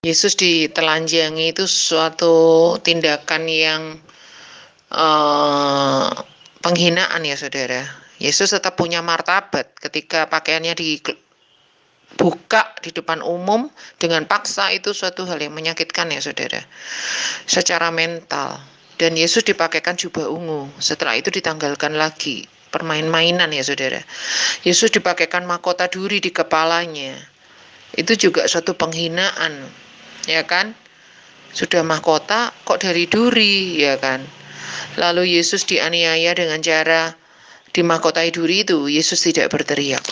Yesus ditelanjangi itu suatu tindakan yang penghinaan ya saudara. Yesus tetap punya martabat ketika pakaiannya dibuka di depan umum dengan paksa, itu suatu hal yang menyakitkan ya saudara, secara mental. Dan Yesus dipakaikan jubah ungu, setelah itu ditanggalkan lagi, permain-mainan ya saudara. Yesus dipakaikan mahkota duri di kepalanya, itu juga suatu penghinaan, ya kan? Sudah mahkota kok dari duri, ya kan? Lalu Yesus dianiaya dengan cara dimahkotai duri itu, Yesus tidak berteriak.